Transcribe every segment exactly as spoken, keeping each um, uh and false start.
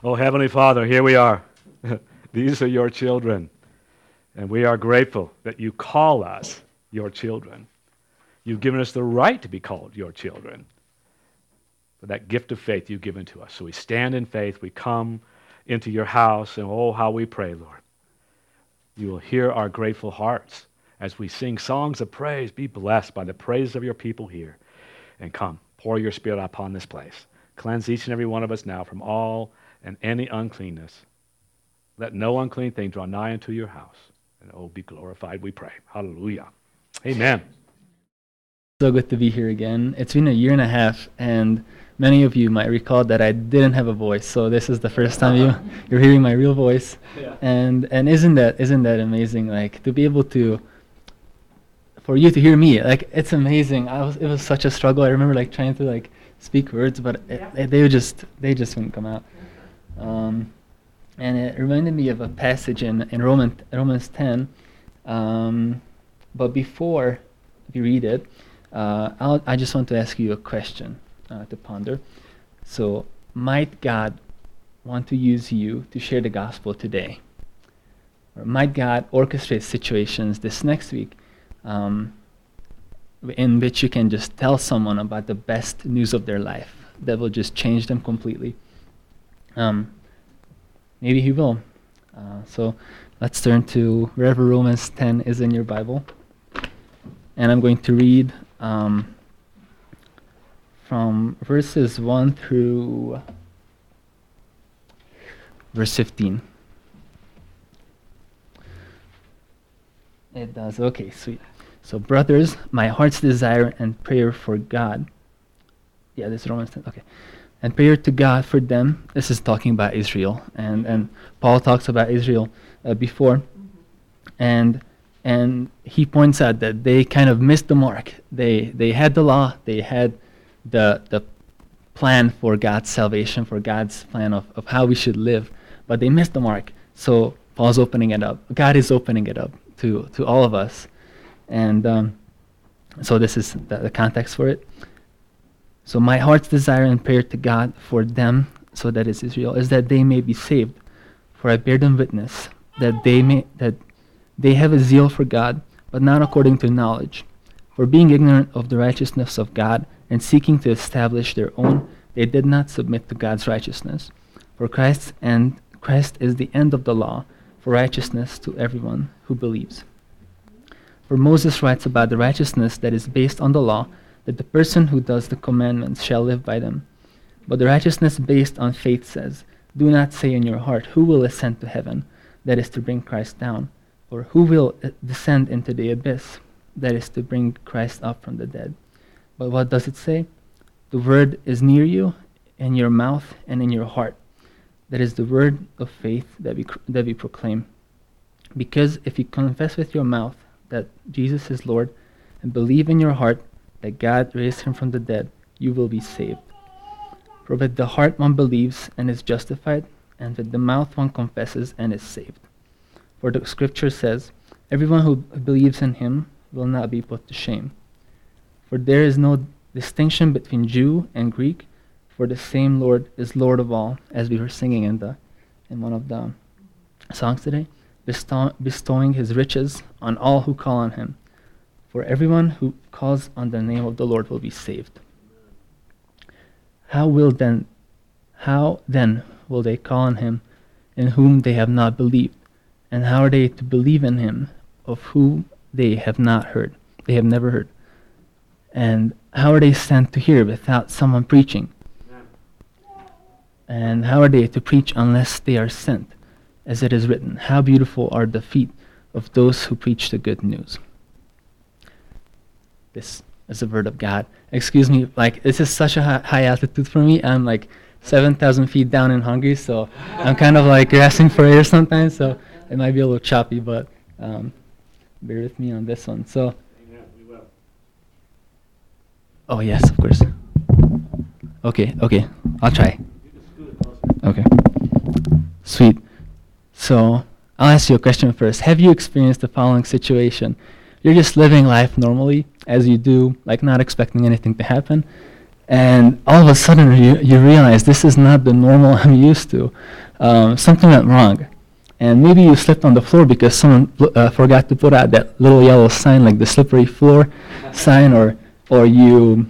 Oh, Heavenly Father, here we are. These are your children. And we are grateful that you call us your children. You've given us the right to be called your children. For that gift of faith you've given to us. So we stand in faith. We come into your house. And oh, how we pray, Lord. You will hear our grateful hearts as we sing songs of praise. Be blessed by the praise of your people here. And come, pour your Spirit upon this place. Cleanse each and every one of us now from all and any uncleanness. Let no unclean thing draw nigh unto your house. And oh, be glorified, we pray. Hallelujah. Amen. So good to be here again. It's been a year and a half, and many of you might recall that I didn't have a voice. So this is the first time you you're hearing my real voice. Yeah. And and isn't that isn't that amazing? Like to be able to, for you to hear me, like it's amazing. I was it was such a struggle. I remember like trying to like speak words, but it, Yeah. it, they would just they just wouldn't come out. Um, and it reminded me of a passage in in Roman Romans ten. Um, but before we read it. Uh, I'll, I just want to ask you a question uh, to ponder. So, might God want to use you to share the gospel today? Or might God orchestrate situations this next week um, in which you can just tell someone about the best news of their life that will just change them completely? Um, maybe He will. Uh, so, let's turn to wherever Romans ten is in your Bible. And I'm going to read Um, from verses one through verse fifteen. It does. Okay, sweet. So, brothers, my heart's desire and prayer for God. Yeah, this is Romans ten. Okay. And prayer to God for them. This is talking about Israel. And, and Paul talks about Israel uh, before. And And he points out that they kind of missed the mark. They they had the law, they had the the plan for God's salvation, for God's plan of, of how we should live, but they missed the mark. So Paul's opening it up. God is opening it up to, to all of us. And um, so this is the, the context for it. So my heart's desire and prayer to God for them, so that is Israel, is that they may be saved. For I bear them witness that they may that They have a zeal for God, but not according to knowledge. For being ignorant of the righteousness of God and seeking to establish their own, they did not submit to God's righteousness. For Christ's end, Christ is the end of the law, for righteousness to everyone who believes. For Moses writes about the righteousness that is based on the law, that the person who does the commandments shall live by them. But the righteousness based on faith says, do not say in your heart, who will ascend to heaven, that is to bring Christ down. Or who will uh, descend into the abyss, that is to bring Christ up from the dead. But what does it say? The word is near you, in your mouth and in your heart. That is the word of faith that we cr- that we proclaim. Because if you confess with your mouth that Jesus is Lord, and believe in your heart that God raised him from the dead, you will be saved. For with the heart one believes and is justified, and with the mouth one confesses and is saved. For the scripture says, everyone who believes in him will not be put to shame. For there is no distinction between Jew and Greek, for the same Lord is Lord of all, as we were singing in the in one of the songs today, bestow, bestowing his riches on all who call on him. For everyone who calls on the name of the Lord will be saved. How will then, how then will they call on him in whom they have not believed? And how are they to believe in him of whom they have not heard? They have never heard. And how are they sent to hear without someone preaching? Yeah. And how are they to preach unless they are sent? As it is written, how beautiful are the feet of those who preach the good news. This is the word of God. Excuse me, like this is such a high, high altitude for me. I'm like seven thousand feet down in Hungary, so I'm kind of like gasping for air sometimes, so it might be a little choppy, but um, bear with me on this one. So, Amen. We will. Oh yes, of course. Okay, okay, I'll try. Okay, sweet. So I'll ask you a question first. Have you experienced the following situation? You're just living life normally, as you do, like not expecting anything to happen, And all of a sudden, you, you realize this is not the normal I'm used to. Um, something went wrong. And maybe you slipped on the floor because someone uh, forgot to put out that little yellow sign, like the slippery floor sign, or or you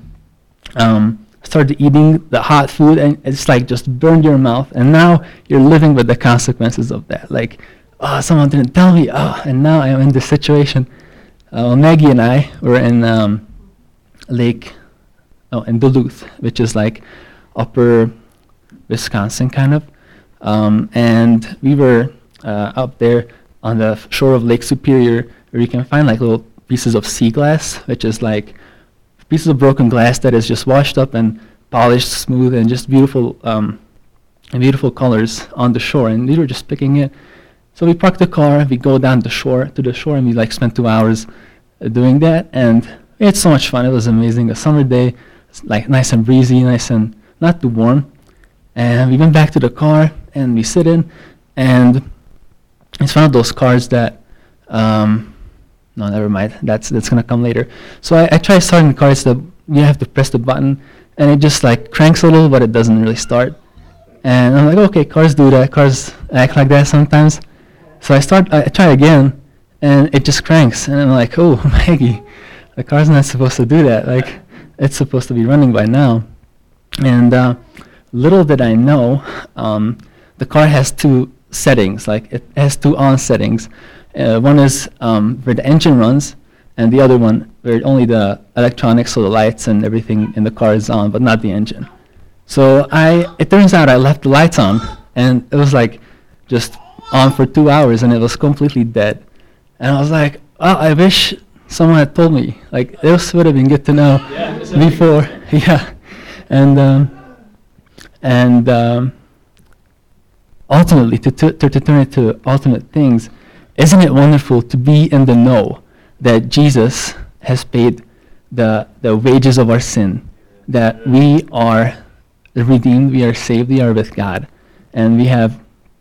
um, started eating the hot food and it's like just burned your mouth. And now you're living with the consequences of that. Like, oh, someone didn't tell me, oh, and now I'm in this situation. Uh, well, Maggie and I were in um, Lake, oh, in Duluth, which is like upper Wisconsin, kind of. Um, and we were uh, up there on the f- shore of Lake Superior, where you can find like little pieces of sea glass, which is like pieces of broken glass that is just washed up and polished smooth and just beautiful, um, and beautiful colors on the shore. And we were just picking it. So we parked the car, we go down the shore to the shore, and we like spent two hours uh, doing that. And we had so much fun. It was amazing. A summer day, it's like nice and breezy, nice and not too warm. And we went back to the car and we sit in, and it's one of those cars that, um, no, never mind. That's that's gonna come later. So I, I try starting the car. It's the you have to press the button, and it just like cranks a little, but it doesn't really start. And I'm like, okay, cars do that. Cars act like that sometimes. So I start. I try again, and it just cranks. And I'm like, oh, Maggie, the car's not supposed to do that. Like, it's supposed to be running by now. And uh, little did I know, um, the car has two settings. Like, it has two on settings. Uh, one is um, where the engine runs, and the other one where only the electronics, so the lights and everything in the car is on, but not the engine. So I, it turns out I left the lights on, and it was like just on for two hours, and it was completely dead. And I was like, oh, I wish someone had told me. Like, this would have been good to know yeah, before. Yeah. And um, and um, ultimately, to, to, to turn it to ultimate things, isn't it wonderful to be in the know that Jesus has paid the the wages of our sin, that we are redeemed, we are saved, we are with God, and we have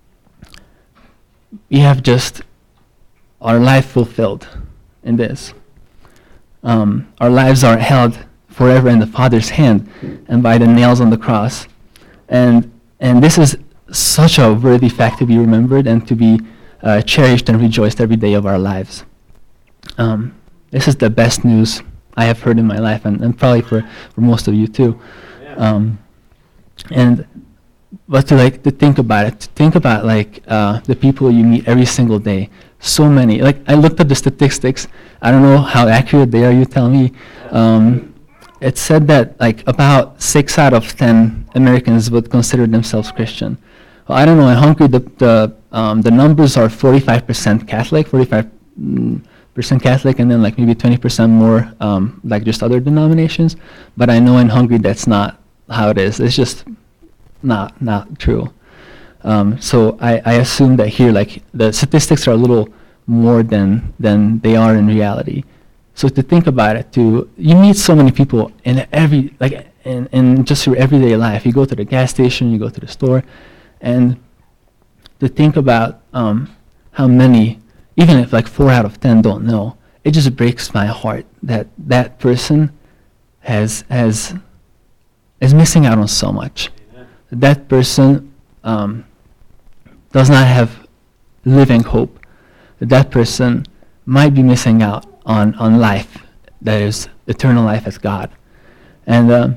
we have just our life fulfilled in this. Um, our lives are held forever in the Father's hand and by the nails on the cross. And and this is such a worthy fact to be remembered and to be uh, cherished and rejoiced every day of our lives. Um, this is the best news I have heard in my life, and, and probably for, for most of you too. Yeah. Um, and but to like to think about it, to think about like uh, the people you meet every single day. So many. Like, I looked at the statistics. I don't know how accurate they are. You tell me. Um, it said that like about six out of ten Americans would consider themselves Christian. Well, I don't know. In Hungary, the the um, the numbers are forty-five percent Catholic, forty-five percent Catholic, and then like maybe twenty percent more um, like just other denominations. But I know in Hungary that's not how it is. It's just not not true. Um, so I, I assume that here, like, the statistics are a little more than than they are in reality. So to think about it, to you meet so many people in every like in, in just your everyday life. You go to the gas station, you go to the store, and to think about um, how many, even if like four out of ten don't know, it just breaks my heart that that person has has is missing out on so much. Amen. That person. Um, does not have living hope, that that person might be missing out on, on life, that is eternal life as God. And uh,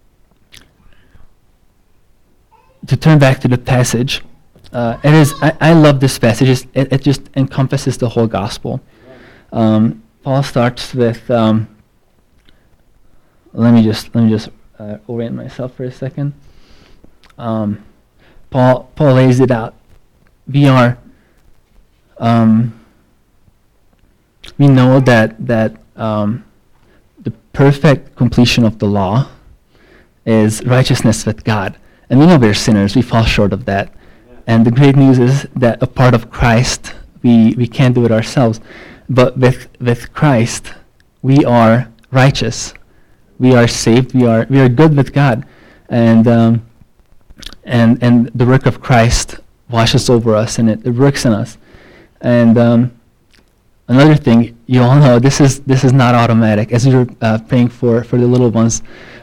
to turn back to the passage, uh, it is I, I love this passage. It, it just encompasses the whole gospel. Um, Paul starts with, um, let me just let me just uh, orient myself for a second. Um, Paul Paul lays it out. We are, um, we know that that um, the perfect completion of the law is righteousness with God, and we know we're sinners. We fall short of that, yeah. And the great news is that apart of Christ, we we can't do it ourselves. But with with Christ, we are righteous. We are saved. We are we are good with God, and um, and and the work of Christ washes over us, and it, it works in us. And um, another thing, you all know, this is this is not automatic. As we were uh, praying for, for the little ones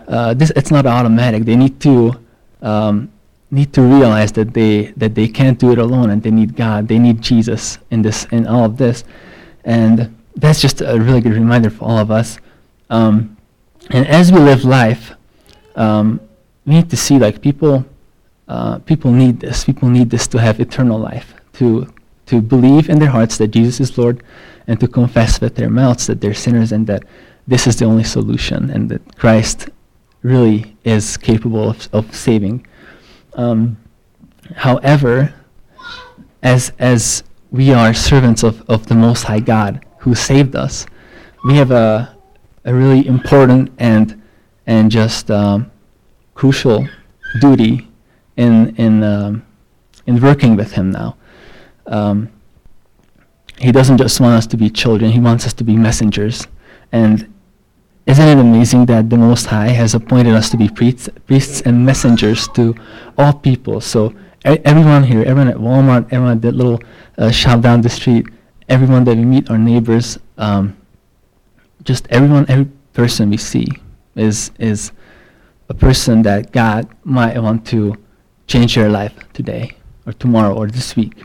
uh, this it's not automatic. They need to um, need to realize that they that they can't do it alone, and they need God. They need Jesus in this in all of this, and that's just a really good reminder for all of us. Um, and as we live life, um, we need to see like people. Uh, people need this. People need this to have eternal life, to to believe in their hearts that Jesus is Lord, and to confess with their mouths that they're sinners and that this is the only solution, and that Christ really is capable of, of saving. Um, however, as as we are servants of, of the Most High God who saved us, we have a a really important and and just um, crucial duty in in um, in working with Him now. Um, he doesn't just want us to be children; He wants us to be messengers. And isn't it amazing that the Most High has appointed us to be priests, priests and messengers to all people? So e- everyone here, everyone at Walmart, everyone at that little uh, shop down the street, everyone that we meet, our neighbors, um, just everyone, every person we see is is a person that God might want to change their life today or tomorrow or this week.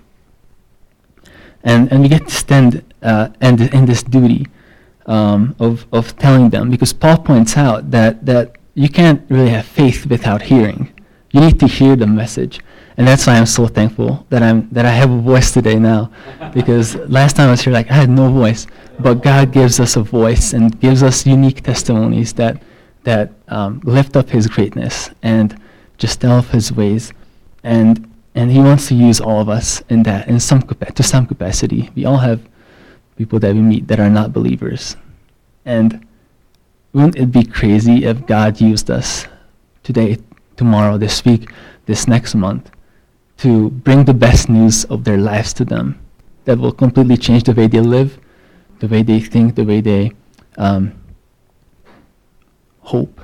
And and we get to stand uh, and in this duty um, of of telling them, because Paul points out that that you can't really have faith without hearing. You need to hear the message, and that's why I'm so thankful that I'm that I have a voice today now, because last time I was here, like I had no voice, but God gives us a voice and gives us unique testimonies that that um, lift up His greatness and just tell of His ways, and and He wants to use all of us in that, in some capa- to some capacity. We all have people that we meet that are not believers, and wouldn't it be crazy if God used us today, tomorrow, this week, this next month, to bring the best news of their lives to them that will completely change the way they live, the way they think, the way they um, hope.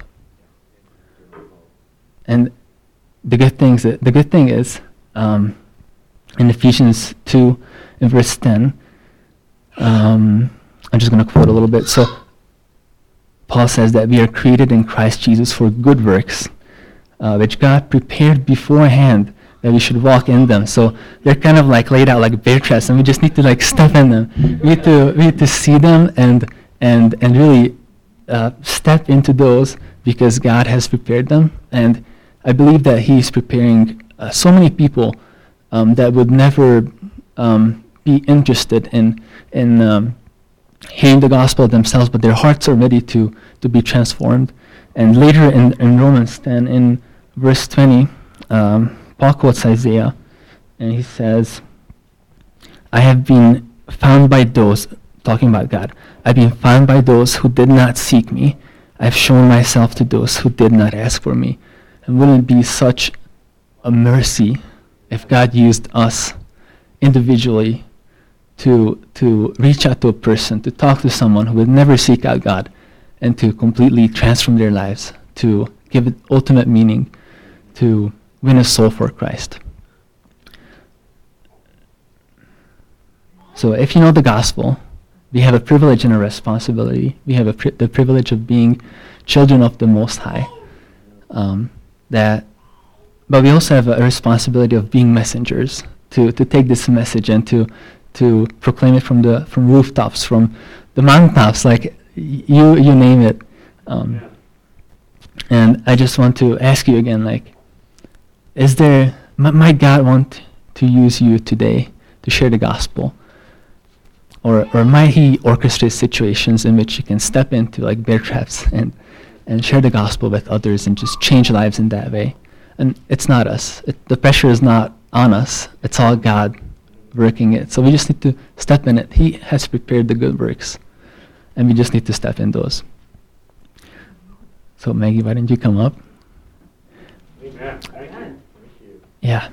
And the good things, that, the good thing is, um, in Ephesians two, in verse ten, um, I'm just going to quote a little bit. So Paul says that we are created in Christ Jesus for good works, uh, which God prepared beforehand that we should walk in them. So they're kind of like laid out like bear traps, and we just need to like step in them. We need to we need to see them and and and really uh, step into those, because God has prepared them. And I believe that He's preparing uh, so many people um, that would never um, be interested in in um, hearing the gospel themselves, but their hearts are ready to to be transformed. And later in, in Romans ten, in verse twenty, um, Paul quotes Isaiah, and he says, I have been found by those, talking about God, I've been found by those who did not seek me. I've shown myself to those who did not ask for me. And wouldn't it be such a mercy if God used us individually to to reach out to a person, to talk to someone who would never seek out God, and to completely transform their lives, to give it ultimate meaning, to win a soul for Christ. So if you know the gospel, we have a privilege and a responsibility. We have a pri- the privilege of being children of the Most High. Um, that, but we also have a, a responsibility of being messengers, to, to take this message and to to proclaim it from the from rooftops, from the mountaintops, like y- you you name it. Um, yeah. And I just want to ask you again, like, is there, m- might God want to use you today to share the gospel? Or or might He orchestrate situations in which you can step into, like bear traps, and, and share the gospel with others and just change lives in that way? And it's not us. It, the pressure is not on us. It's all God working it. So we just need to step in it. He has prepared the good works, and we just need to step in those. So Maggie, why don't you come up? Amen. Thank you. Yeah.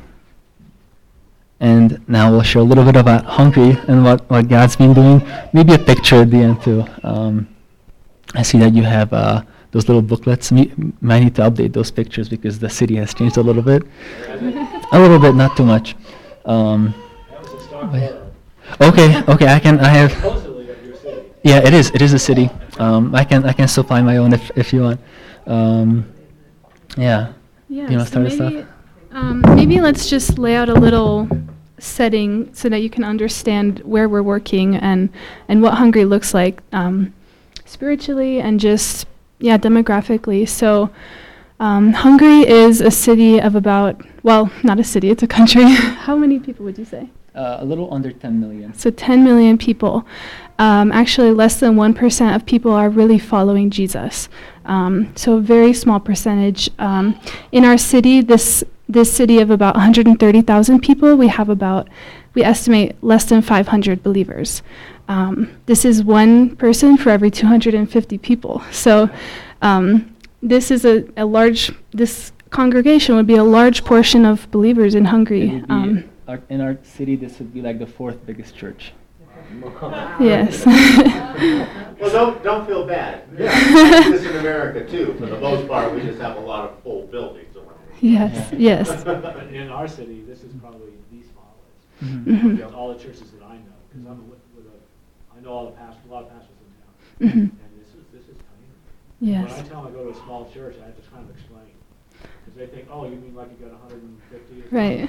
And now we'll share a little bit about Hungry and what, what God's been doing. Maybe a picture at the end too. Um, I see that you have uh, those little booklets. We might need to update those pictures because the city has changed a little bit. A little bit, not too much. Um, okay, okay, I can, I have. Yeah, it is, it is a city. Um, I can I can supply my own if if you want. Um, yeah. Yeah, Do you want to so start us maybe, off? um, maybe let's just lay out a little setting so that you can understand where we're working and, and what Hungary looks like um, spiritually and just, yeah, demographically. So um, Hungary is a city of about, well, not a city, it's a country. How many people would you say? Uh, a little under ten million. So ten million people. Um, actually, less than one percent of people are really following Jesus. Um, so a very small percentage. Um, in our city, this this city of about one hundred thirty thousand people, we have about, we estimate less than five hundred believers. Um, this is one person for every two hundred fifty people. So um, this is a, a large, this congregation would be a large portion of believers in Hungary. Um, Our, in our city, this would be like the fourth biggest church. yes. Well, don't don't feel bad. Yeah, we do this in America too. For the most part, we just have a lot of full buildings around. yes, yes. But in our city, this is probably the smallest. Mm-hmm. Mhm. Of all the churches that I know, because I'm with, with a, I know all the past, a lot of pastors in town, Mhm. and this is this is tiny. Yes. When I tell them I go to a small church, I have to kind of explain, because they think, oh, you mean like you got one hundred fifty? Or Right.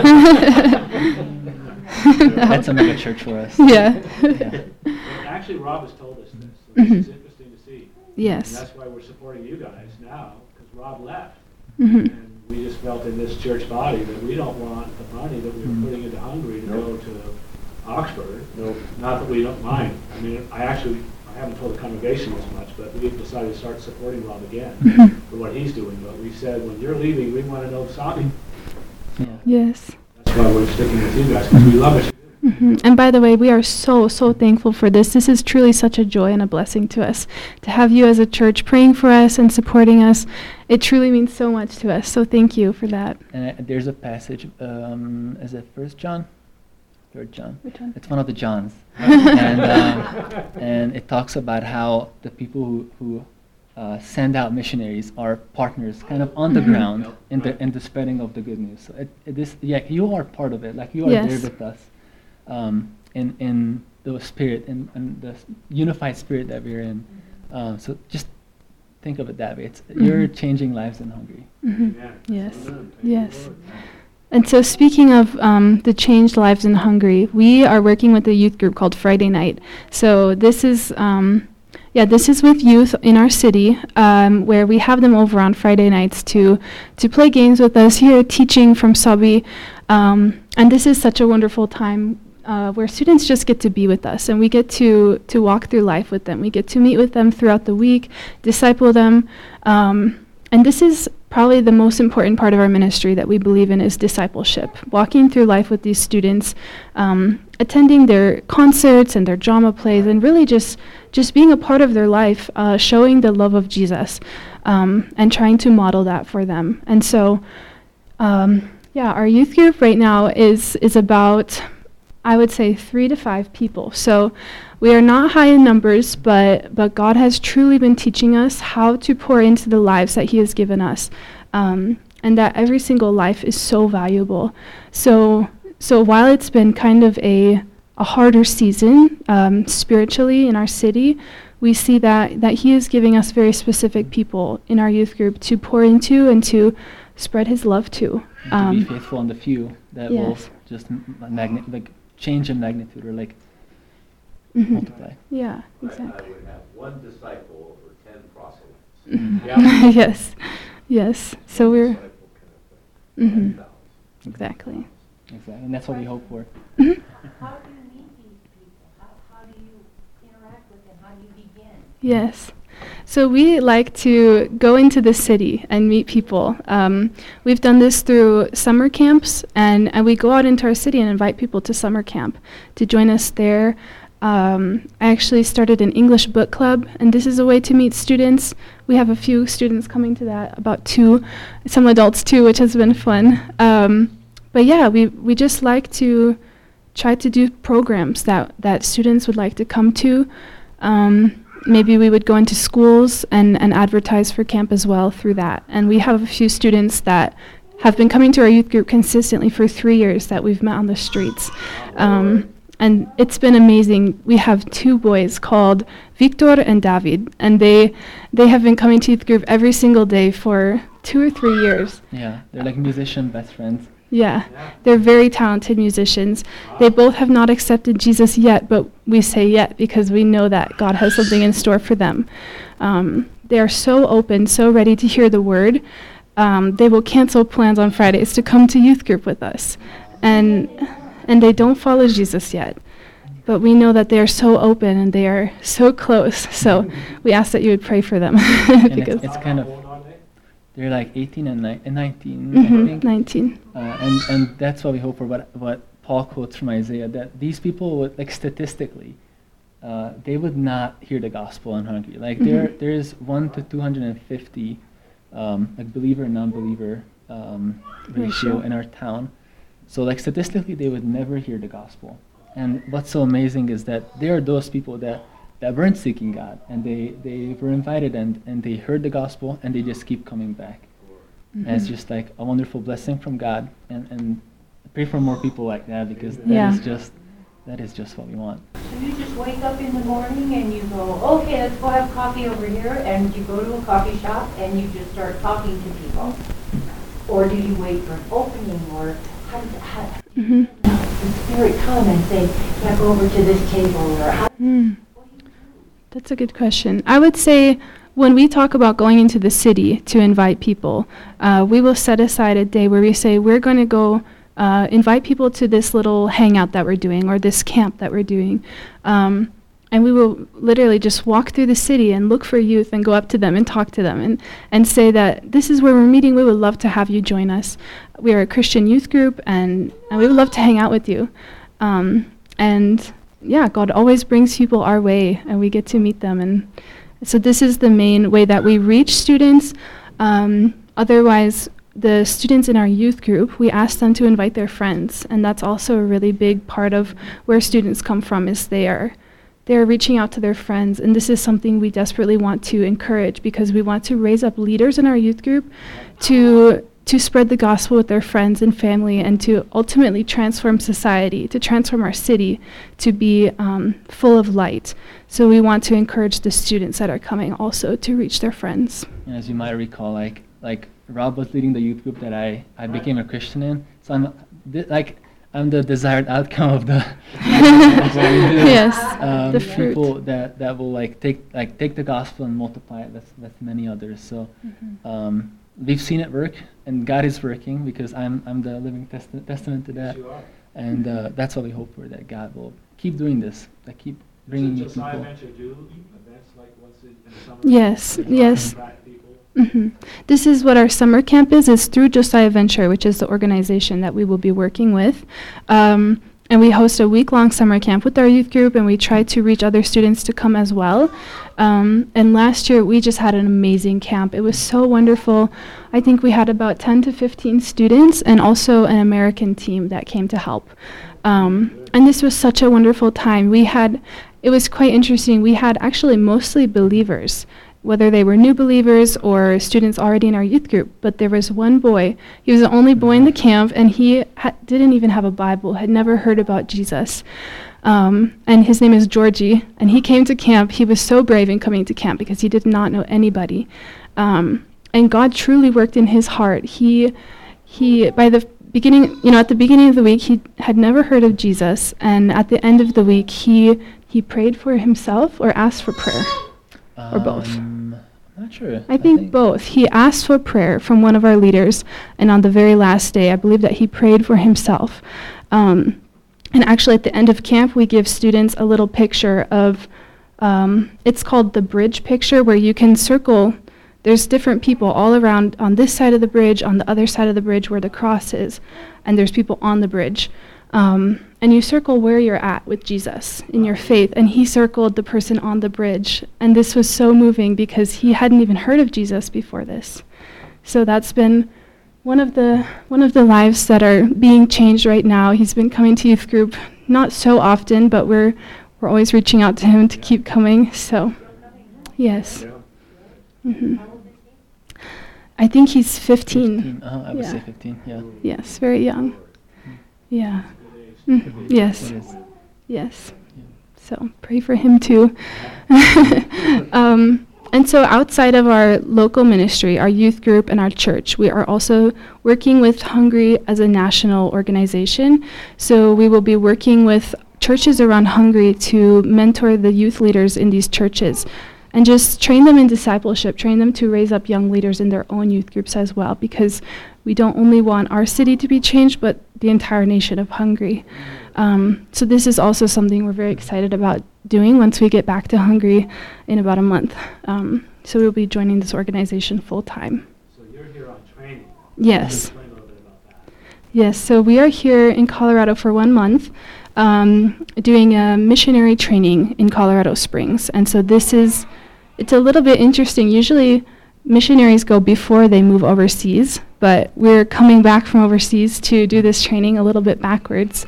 That's a mega church for us. Yeah. Yeah. Well, actually, Rob has told us this, so Mhm. this is interesting to see. And Yes. that's why we're supporting you guys now, because Rob left. Mhm. And we just felt in this church body that we don't want the money that we were Mhm. putting into Hungary to Nope. go to Oxford. Nope. Not that we don't mind. I mean, I actually, I haven't told the congregation as much, but we've decided to start supporting Rob again Mhm. for what he's doing. But we said, when you're leaving, we want to know Sami. Yeah. Yes. That's why we're sticking with you guys, because we love what you do. Mhm. And by the way, we are so, so thankful for this. This is truly such a joy and a blessing to us. To have you as a church praying for us and supporting us, it truly means so much to us. So thank you for that. And uh, there's a passage, um, is it First John? Third John? Which one? It's one of the Johns. and, um, and it talks about how the people who, who uh, send out missionaries are partners kind of on the Mhm. ground Yep. in the Right. in the spreading of the good news. So it, it is, yeah, you are part of it. Like you are Yes. there with us um, in, in the spirit, in, in the s- unified spirit that we're in. Um, so just think of it that way. It's, You're Mhm. changing lives in Hungary. Mhm. Amen. Yes. Amen. Thank you, Yes. Lord. And so speaking of um, the changed lives in Hungary, we are working with a youth group called Friday Night. So this is, um, yeah, this is with youth in our city, um, where we have them over on Friday nights to to play games with us here, teaching from Sabi. Um, and this is such a wonderful time uh, where students just get to be with us, and we get to to walk through life with them. We get to meet with them throughout the week, disciple them. Um, and this is probably the most important part of our ministry that we believe in is discipleship, walking through life with these students, um, attending their concerts and their drama plays, and really just just being a part of their life, uh, showing the love of Jesus, um, and trying to model that for them. And so, um, yeah, our youth group right now is is about, I would say, three to five people. So we are not high in numbers, but but God has truly been teaching us how to pour into the lives that He has given us, um, and that every single life is so valuable. So so while it's been kind of a a harder season um, spiritually in our city, we see that that He is giving us very specific people in our youth group to pour into and to spread His love to. And to Um, be faithful on the few that will yes. just m- magni- like change in magnitude or like Mhm. multiply. Yeah, I- I exactly. would have one disciple over ten proselytes. Mhm. Yeah. yes, yes. So we're Disciple kind of thing. mhm, exactly. Exactly, and that's what we hope for. Mhm. How do you meet these people? How, how do you interact with them? How do you begin? Yes. So we like to go into the city and meet people. Um, we've done this through summer camps, and, and we go out into our city and invite people to summer camp to join us there. Um, I actually started an English book club, and this is a way to meet students. We have a few students coming to that, about two, some adults too, which has been fun. Um, but yeah, we, we just like to try to do programs that, that students would like to come to. Um, maybe we would go into schools and, and advertise for camp as well through that. And we have a few students that have been coming to our youth group consistently for three years that we've met on the streets. Um, and it's been amazing. We have two boys called Victor and David, and they they have been coming to youth group every single day for two or three years. Yeah, they're like musician best friends. Yeah, they're very talented musicians. They both have not accepted Jesus yet, but we say yet because we know that God has something in store for them. Um, they are so open, so ready to hear the word. Um, they will cancel plans on Fridays to come to youth group with us. And and they don't follow Jesus yet. But we know that they are so open and they are so close. So we ask that you would pray for them. And because it's, it's kind of, they're like eighteen and, ni- and nineteen, Mhm, I think. nineteen. Uh, and, and that's what we hope for, what, what Paul quotes from Isaiah, that these people would, like statistically, uh, they would not hear the gospel in Hungary. Like there, Mhm. there's one to two hundred fifty, um, like believer and non-believer um, ratio Ratio. in our town. So like statistically, they would never hear the gospel. And what's so amazing is that there are those people that, that weren't seeking God, and they, they were invited and, and they heard the gospel and they just keep coming back. And it's Mhm. just like a wonderful blessing from God, and, and pray for more people like that, because that Yeah. is just that is just what we want. So you just wake up in the morning and you go, okay, let's go have coffee over here, and you go to a coffee shop and you just start talking to people? Or do you wait for an opening, or how does how, Mhm. the spirit come and say, yeah, go over to this table, or how? Mm. That's a good question. I would say when we talk about going into the city to invite people, uh, we will set aside a day where we say we're going to go uh, invite people to this little hangout that we're doing or this camp that we're doing. Um, and we will literally just walk through the city and look for youth and go up to them and talk to them and, and say that this is where we're meeting. We would love to have you join us. We are a Christian youth group, and, and we would love to hang out with you. Um, and yeah, God always brings people our way, and we get to meet them. And so this is the main way that we reach students. Um, otherwise, the students in our youth group, we ask them to invite their friends, and that's also a really big part of where students come from, is they are they're reaching out to their friends. And this is something we desperately want to encourage, because we want to raise up leaders in our youth group to to spread the gospel with their friends and family, and to ultimately transform society, to transform our city to be um, full of light. So we want to encourage the students that are coming also to reach their friends. And as you might recall, like like Rob was leading the youth group that I, I became a Christian in. So I'm th- like I'm the desired outcome of the Yes, um, the fruit. people that, that will like take like take the gospel and multiply it. That's that's many others. So Mhm. um, we've seen it work, and God is working, because I'm I'm the living testi- testament to that. And uh, that's what we hope for, that God will keep doing this, that keep bringing new Does Josiah people. Venture do events like once in the summer? Yes, Like yes. invite people? Mhm. This is what our summer camp is, is through Josiah Venture, which is the organization that we will be working with. Um, and we host a week-long summer camp with our youth group, and we try to reach other students to come as well. Um, and last year, we just had an amazing camp. It was so wonderful. I think we had about ten to fifteen students, and also an American team that came to help. Um, and this was such a wonderful time. We had, it was quite interesting. We had actually mostly believers, whether they were new believers or students already in our youth group. But there was one boy, he was the only boy in the camp, and he ha- didn't even have a Bible, had never heard about Jesus. Um, and his name is Georgie, and he came to camp. He was so brave in coming to camp because he did not know anybody. Um, and God truly worked in his heart. He, he, by the beginning, you know, at the beginning of the week, he had never heard of Jesus, and at the end of the week, he he prayed for himself or asked for prayer. Or both? Um, I'm not sure. I think both. He asked for prayer from one of our leaders, and on the very last day, I believe that he prayed for himself. Um, and actually, at the end of camp, we give students a little picture of, um, it's called the bridge picture, where you can circle. There's different people all around on this side of the bridge, on the other side of the bridge where the cross is, and there's people on the bridge. Um, and you circle where you're at with Jesus in your faith, and he circled the person on the bridge. And this was so moving because he hadn't even heard of Jesus before this. So that's been one of the one of the lives that are being changed right now. He's been coming to youth group not so often, but we're we're always reaching out to him to keep coming. So, yes. hmm I think he's fifteen. fifteen. Uh, I would Yeah. say fifteen. Yeah. Yes, very young. Yeah. Mhm. Yes. It is. Yes. So pray for him too. um, and so outside of our local ministry, our youth group and our church, we are also working with Hungry as a national organization. So we will be working with churches around Hungary to mentor the youth leaders in these churches and just train them in discipleship, train them to raise up young leaders in their own youth groups as well, because we don't only want our city to be changed, but the entire nation of Hungary. Um, so this is also something we're very excited about doing once we get back to Hungary in about a month. Um, so we'll be joining this organization full time. So you're here on training. Yes. Explain a little bit about that. Yes, so we are here in Colorado for one month um, doing a missionary training in Colorado Springs. And so this is, it's a little bit interesting. Usually missionaries go before they move overseas, but we're coming back from overseas to do this training a little bit backwards.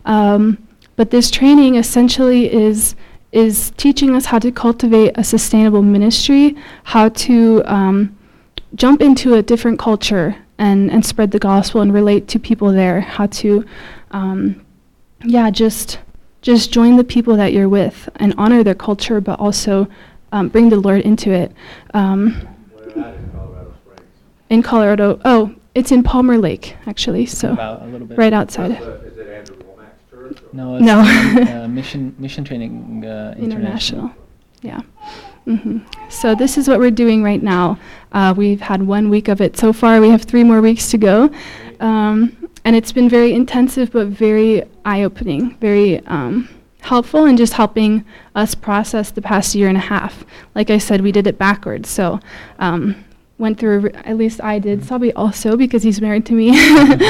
Um, but this training essentially is is teaching us how to cultivate a sustainable ministry, how to um, jump into a different culture and, and spread the gospel and relate to people there, how to, um, yeah, just just join the people that you're with and honor their culture, but also um, bring the Lord into it. Um, Where at in Colorado Springs? in Colorado, oh, it's in Palmer Lake, actually, so About a little bit. right outside. What's the- Is it Andrew Womack's church? or- No, it's No. um, uh, mission mission training uh, international. International. Yeah. hmm So this is what we're doing right now. Uh, we've had one week of it so far. We have three more weeks to go. Um, and it's been very intensive, but very eye-opening, very um, helpful, and just helping us process the past year and a half. Like I said, we did it backwards. So um, went through, a re- at least I did, Sabi also, because he's married to me.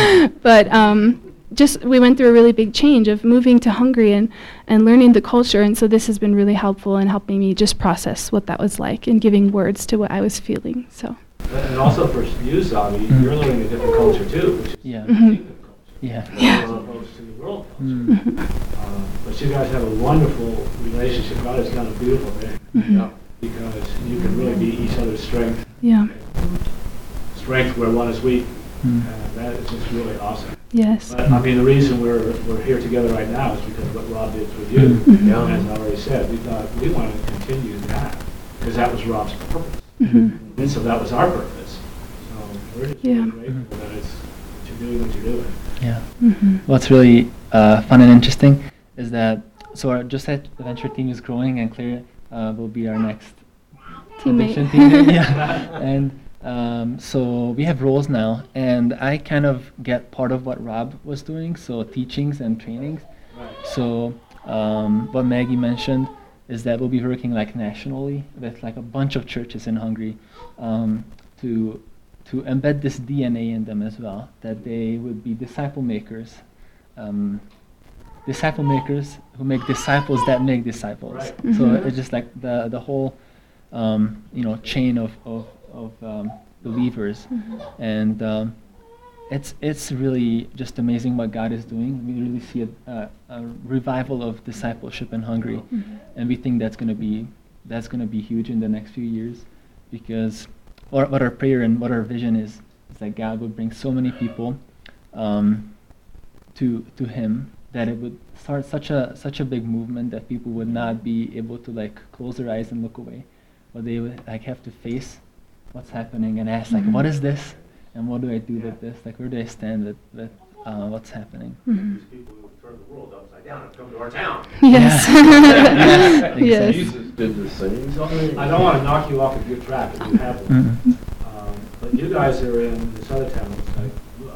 But um, just we went through a really big change of moving to Hungary and, and learning the culture. And so this has been really helpful in helping me just process what that was like and giving words to what I was feeling. So. And also for you, Sabi, Mm. you're learning a different culture too, which is Yeah. the Mhm. kingdom culture, Yeah. as opposed to the world culture. Mm. Mhm. Uh, but you guys have a wonderful relationship. God has done a beautiful thing Mhm. because you can really be each other's strength. Yeah. Strength where one is weak, Mm. and that is just really awesome. Yes. But I mean, the reason we're we're here together right now is because of what Rob did with you. Mhm. Yeah. As I already said, we thought we wanted to continue that because that was Rob's purpose, Mhm. and so that was our purpose. So we're just Yeah. really grateful that it's that you're doing what you're doing. Yeah. Mhm. What's really uh, fun and interesting is that so our Just Set Venture team is growing, and Claire uh, will be our next Teammate. addiction teammate. Yeah. And um, so we have roles now, and I kind of get part of what Rob was doing, so teachings and trainings. Right. So um, what Maggie mentioned is that we'll be working like nationally with like a bunch of churches in Hungary um, to to embed this D N A in them as well, that they would be disciple makers, um, disciple makers who make disciples that make disciples. Right. So Mhm. it's just like the the whole um, you know chain of of, of um, believers, Mhm. and um, it's it's really just amazing what God is doing. We really see a, a, a revival of discipleship in Hungary, Mhm. and we think that's going to be that's going to be huge in the next few years, because what, what our prayer and what our vision is is that God would bring so many people um, to to Him that it would start such a such a big movement that people would not be able to like close their eyes and look away, but they would like have to face what's happening and ask like, Mhm. what is this, and what do I do with this? Like, where do I stand with with uh, what's happening? Mhm. These people who turn the world upside down have come to our town. Yes. Yeah. Yes. Jesus did the same thing. I don't want to knock you off of your track if you have one. Mm. Um, but you guys are in this other town, it's like,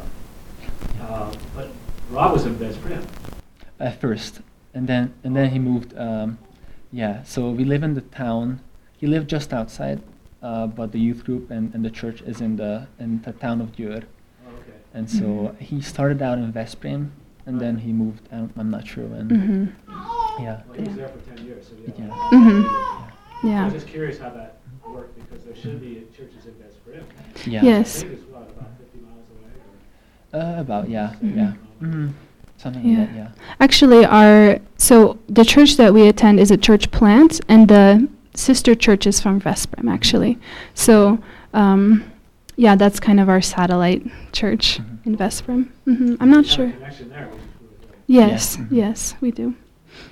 uh, but Rob was in Best Friend. At first, and then and then he moved. Um, yeah, so we live in the town. He lived just outside, uh, but the youth group and, and the church is in the in the town of Djur. Okay. And so Mhm. he started out in Veszprém, and then he moved. I don't, I'm not sure when. Mhm. Yeah. Well, he was there for ten years, so yeah. Yeah. Mhm. I Yeah. was just curious how that worked, because there should be churches in Best Friend. Yeah. Yes. I think it's what, about fifty miles away, or? Uh, about yeah, Mhm. yeah, mm, something Yeah. like that. Yeah. Actually, our so the church that we attend is a church plant, and the sister church is from Veszprém, actually. So, um, yeah, that's kind of our satellite church Mhm. in Veszprém. hmm I'm not You have a sure. connection there, which is really good. Yes, Mhm. yes, we do.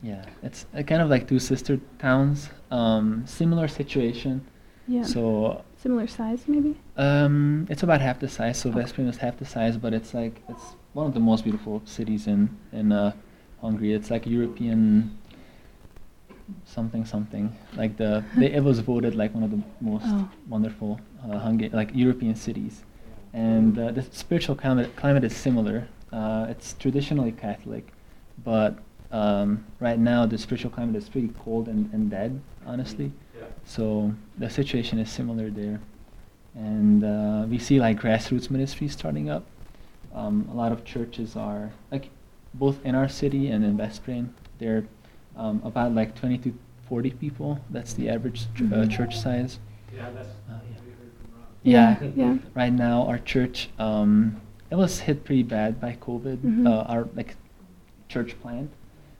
Yeah, it's uh, kind of like two sister towns. Um, similar situation. Yeah. So Similar size, maybe? um, it's about half the size. So Okay. Veszprém is half the size, but it's like it's one of the most beautiful cities in in uh, Hungary. It's like European something something. Like the they, it was voted like one of the most Oh. wonderful uh, Hungary like European cities, and uh, the spiritual climate climate is similar. Uh, it's traditionally Catholic, but um, right now the spiritual climate is pretty cold and, and dead, honestly. So the situation is similar there, and uh, we see like grassroots ministries starting up. Um, a lot of churches are like both in our city and in Veszprém. They're um, about like twenty to forty people. That's the average ch- uh, church size. Yeah, that's Uh, yeah. we heard from Rob. Yeah. Yeah. Right now, our church um, it was hit pretty bad by COVID. Mhm. Uh, our like church plant,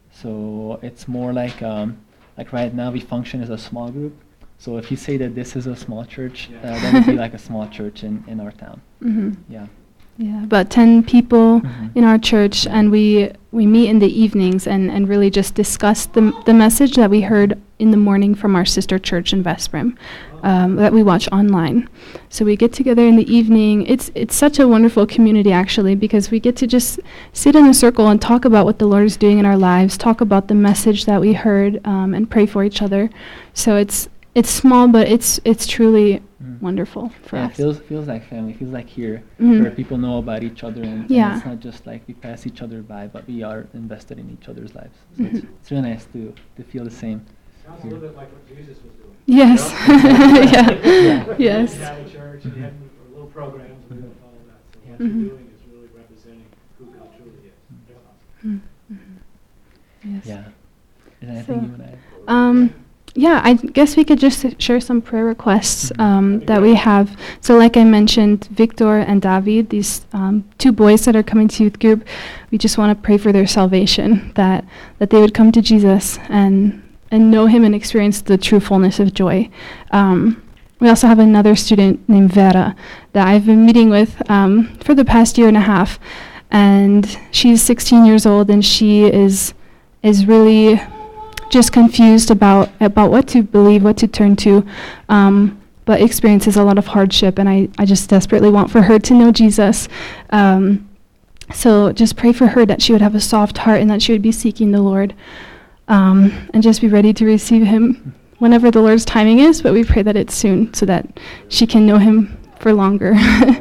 so it's more like um, like right now we function as a small group. So if you say that this is a small church, Yeah. uh, that would be like a small church in, in our town. Mm-hmm. Yeah. Yeah, about ten people Mhm. in our church, and we we meet in the evenings and, and really just discuss the the message that we heard in the morning from our sister church in Veszprém, um, that we watch online. So we get together in the evening. It's it's such a wonderful community, actually, because we get to just sit in a circle and talk about what the Lord is doing in our lives, talk about the message that we heard, um, and pray for each other. So it's it's small, but it's it's truly Mm. wonderful for Yeah, us. it feels feels like family. Feels like here, Mhm. where people know about each other, and, and Yeah. it's not just like we pass each other by, but we are invested in each other's lives. So it's, Mhm. it's really nice to to feel the same. Sounds a little bit like what Jesus was doing. Yes. Yeah. yeah. Yes. You had a church and you had little programs and all that. So what Mhm. you're doing is really representing who God truly is. That's awesome. Mm-hmm. Yes. Yeah. Is there anything So- you want to add? Um, yeah, I guess we could just share some prayer requests Mhm. um, That'd be that great. we have. So, like I mentioned, Victor and David, these um, two boys that are coming to youth group, we just want to pray for their salvation, that that they would come to Jesus and and know Him and experience the true fullness of joy. Um, we also have another student named Vera that I've been meeting with um, for the past year and a half, and she's sixteen years old, and she is is really just confused about about what to believe, what to turn to, um, but experiences a lot of hardship, and I, I just desperately want for her to know Jesus. Um, so just pray for her that she would have a soft heart and that she would be seeking the Lord, um, and just be ready to receive Him whenever the Lord's timing is, but we pray that it's soon so that she can know Him for longer.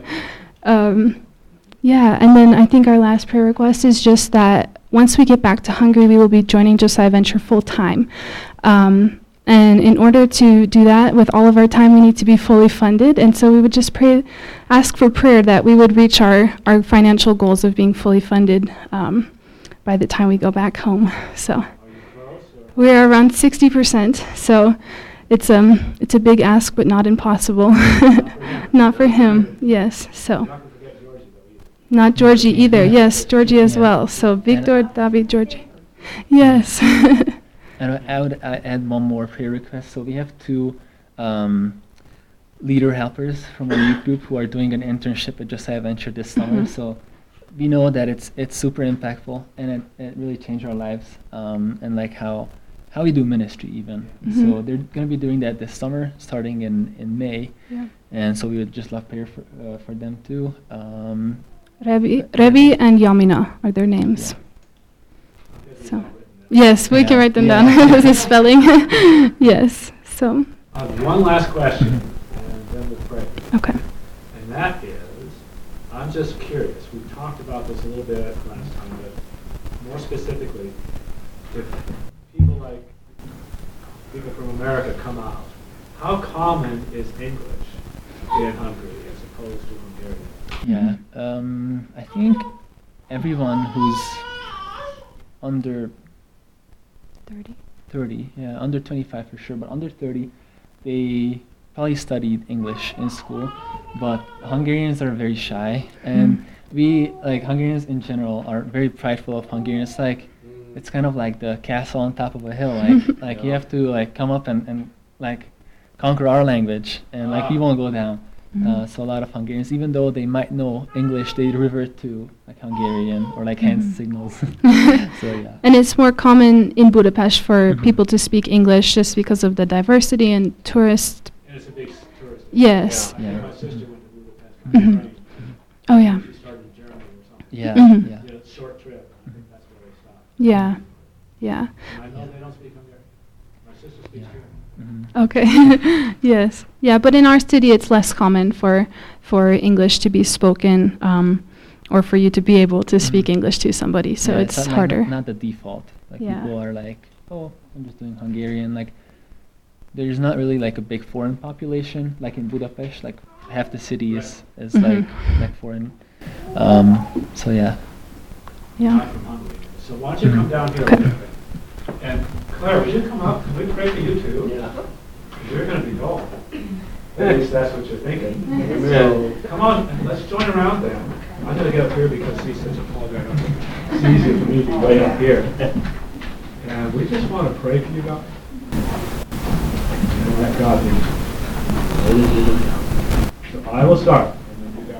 um, yeah, and then I think our last prayer request is just that once we get back to Hungary, we will be joining Josiah Venture full time. Um, and in order to do that with all of our time, we need to be fully funded. And so we would just pray, ask for prayer that we would reach our, our financial goals of being fully funded um, by the time we go back home. So Are you close? Or? we are around sixty percent. So it's um it's a big ask, but not impossible. Not for him, yes. So. You're not going to forget Georgie, though, either. Not Georgie either. Yes, Georgie as Yeah. well. So Victor, David, Georgie. Yes. And I I would uh, add one more prayer request. So we have two um, leader helpers from our youth group who are doing an internship at Josiah Venture this summer. Mhm. So we know that it's it's super impactful, and it, it really changed our lives, um, and like how how we do ministry even. So Mhm. they're going to be doing that this summer, starting in in May, Yeah. and so we would just love prayer for uh, for them too. Um, Revi, Revi and Yamina are their names. I'll get these So. all written down. Yes, we can Yeah. write them Yeah. down. The spelling. Yes. So, Uh, one last question, and then we'll pray. okay. And that is, I'm just curious, we talked about this a little bit last time, but more specifically, if people like, people from America come out, how common is English in Hungary as opposed to Hungarian? Yeah, um, I think everyone who's under thirty. thirty, yeah, under twenty-five for sure, but under thirty, they probably studied English in school, but Hungarians are very shy, and we, like Hungarians in general, are very prideful of Hungarians. It's like, it's kind of like the castle on top of a hill, like, like you have to like come up and, and like conquer our language, and like we Ah. won't go down. Uh, so a lot of Hungarians, even though they might know English, they revert to like Hungarian or like hand Mhm. signals. So yeah. And it's more common in Budapest for Mhm. people to speak English just because of the diversity and tourist. And it's a big tourist. Yes. Yeah, I Yeah. think my sister went to Budapest. Mhm. on a train. Oh yeah. She started in Germany or something. Yeah. Mhm. Yeah. Did a short trip. I think that's where they stopped. Yeah. Yeah. And I know they don't speak Hungarian. My sister speaks Yeah. German. Mhm. Okay. Yes. Yeah, but in our city it's less common for for English to be spoken um, or for you to be able to speak Mhm. English to somebody. So Yeah, it's not, like, harder. Not, not the default. Like Yeah. people are like, oh, I'm just doing Hungarian. Like, there's not really like a big foreign population like in Budapest. Like half the city is is Mhm. like like foreign. Um, so yeah. Yeah. I'm from Hungary. So why don't you come down here a Okay. little bit? And Claire, would you come up? Can we pray for you too? Yeah. You're going to be gone. At least that's what you're thinking. Amen. So come on, and let's join around then. I'm going to get up here because he's such a tall guy. It's easier for me to be way up here. And we just want to pray for you guys. And let God lead you. So I will start.